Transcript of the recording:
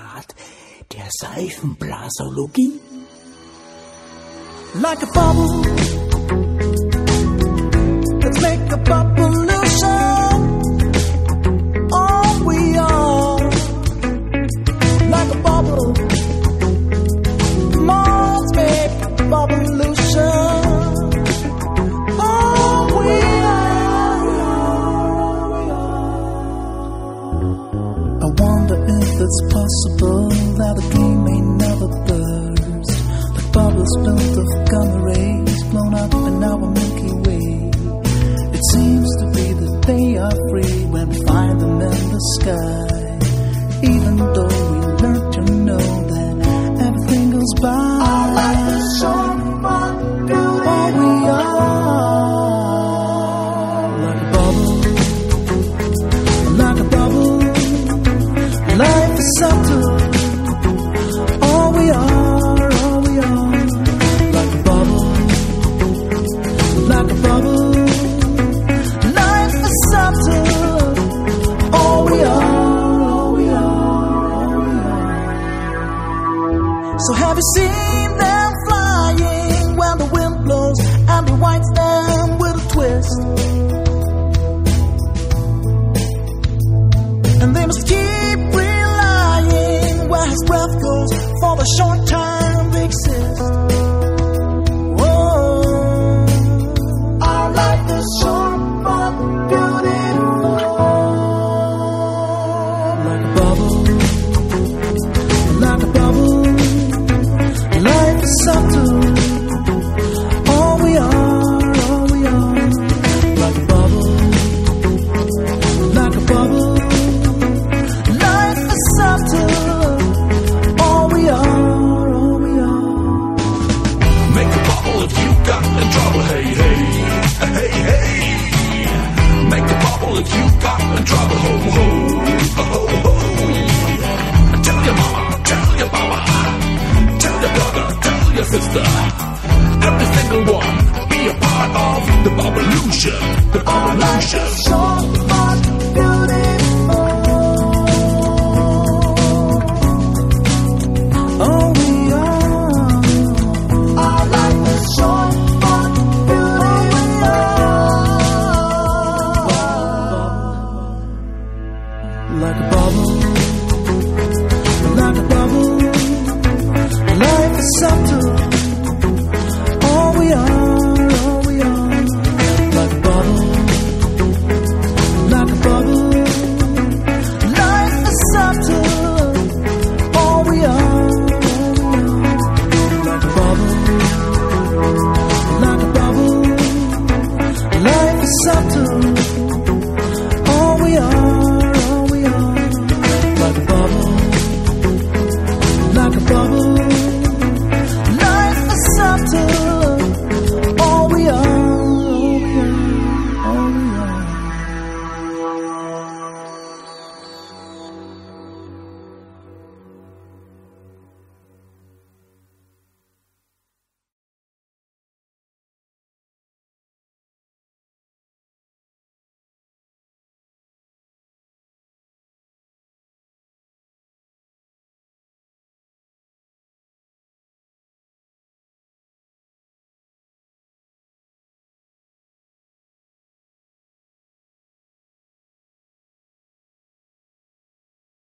Art der Seifenblasologie. Like a bubble, let's make a bubble-lution. All we are, like a bubble, let's make a bubble-lution. All we are. I wonder if it's possible that a dream may never burst. Bubbles built of gamma rays blown up in our Milky Way. It seems to be that they are free when we find them in the sky. Even though we learn to know that everything goes by. Our life is so fun, all we are. Like a bubble, life is subtle. All we are. Like a bubble, life is subtle. All we are, all we are, all we are. So have you seen them flying when the wind blows and it winds them with a twist? And they must keep relying where his breath goes for the short time